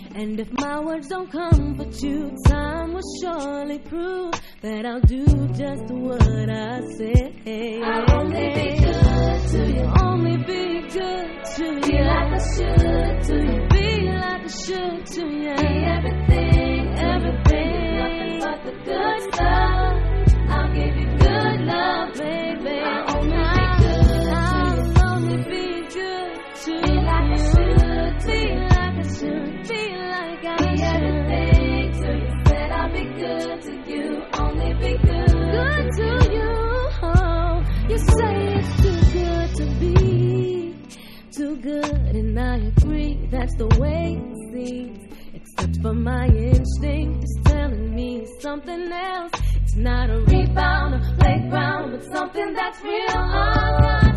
And if my words don't comfort you, time will surely prove that I'll do just what I say. I'll only be good to you. Only be good to you. Be like I should to you. Be like I should to you. Be everything, everything. Nothing but the good stuff. I'll give you good love, baby. I'll only be good to you. Be like I should to you. Be like I should. Be like I be should. Everything to you. Said I'll be good to you. Only be good. Good to you. Oh, you say it's too good to be too good, and I agree. That's the way it seems. Except for my instinct is telling me something else. It's not a rebound, a playground, but something that's real. Alright.